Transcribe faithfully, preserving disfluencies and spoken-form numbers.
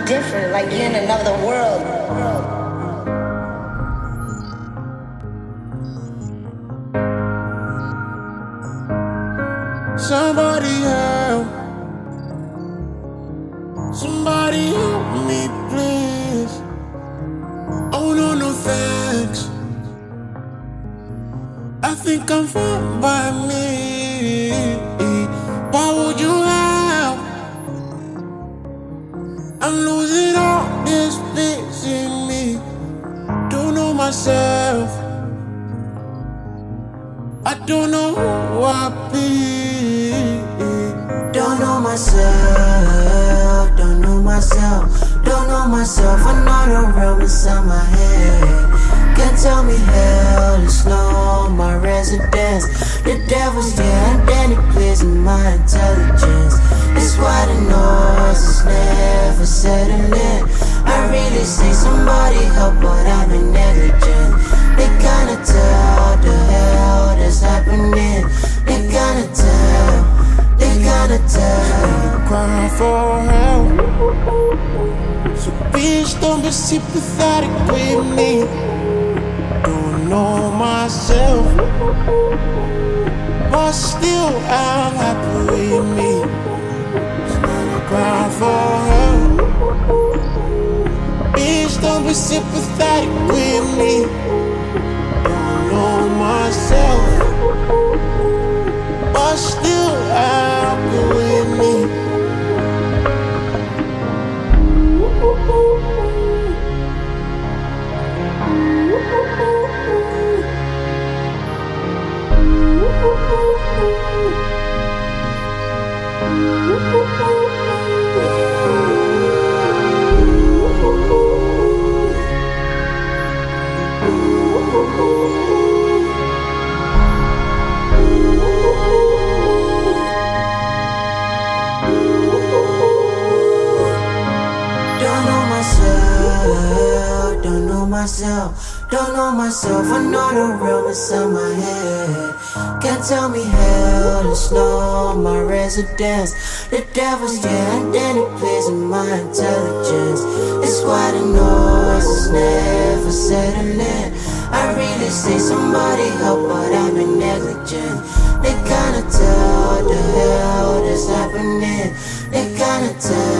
different, like you're in another world. Somebody help. Somebody help me, please. Oh no, no thanks. I think I'm fine by me. Why would you help? I'm losing all this peace in me. Don't know myself. I don't know who I be. Don't know myself, don't know myself, don't know myself. I know the realm inside my head. Can't tell me hell, it's no my residence. The devil's yeah, and then he plays in my intelligence. It's why the noise is never settling. I really say somebody help, but I've been negligent. They kinda tell the hell that's happening. They kinda tell, they kinda tell. Crying for help. So bitch, don't be sympathetic with me. Don't know myself, but still I'm happy with me. Crying for help. Bitch, don't be sympathetic with me. Don't know myself, but still happy with me. Don't know myself, don't know myself, don't know myself. I know the realm inside my head. Can't tell me hell, it's no my residence. The devil's yeah, and then he plays in my intelligence. It's why the noise is never settling. I really say somebody help, but I've been negligent. They kinda tell the hell that's happening. They kinda tell.